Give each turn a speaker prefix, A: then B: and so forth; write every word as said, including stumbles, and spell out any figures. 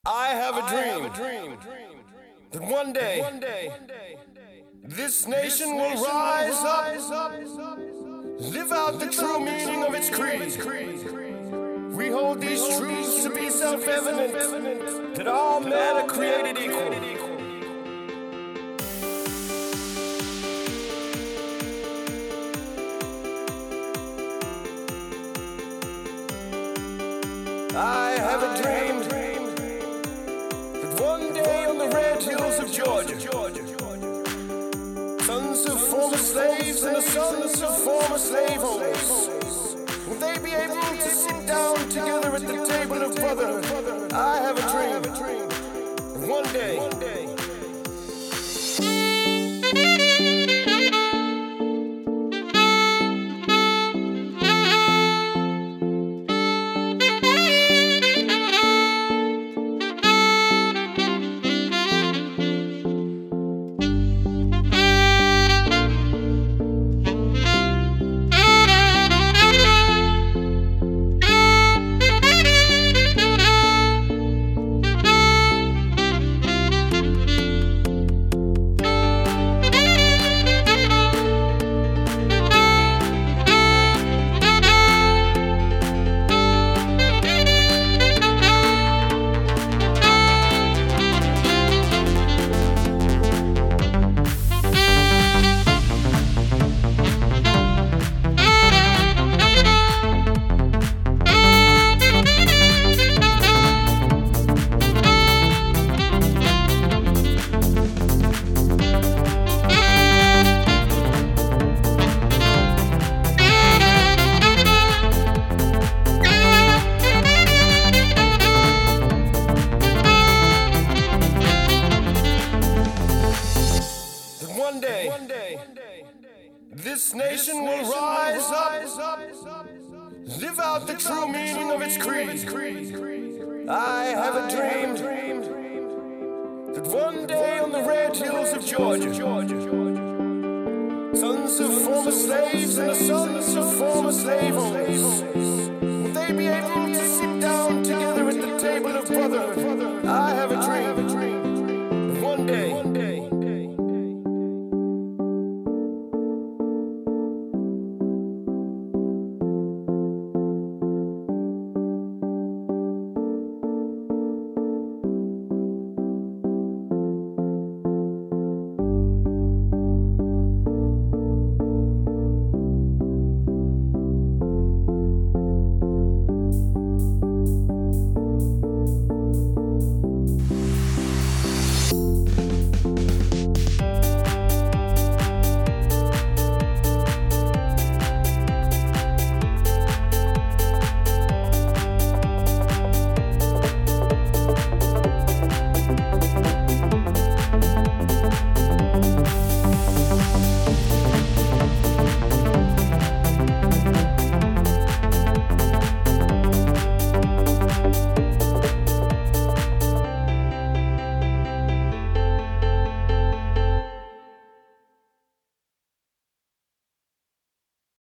A: I have a dream that one day this nation will rise up, live out the true meaning of its creed. We hold these truths to be self-evident, that all men are created equal. I have a dream that one day on the red hills of Georgia, sons of former slaves and the sons of former slave owners, will they be able to sit down together at the table of brotherhood? I have a dream that one day One day, this nation will rise up, live out the true meaning of its creed. I have a dream that one day on the red hills of Georgia, sons of former slaves and the sons of former slave owners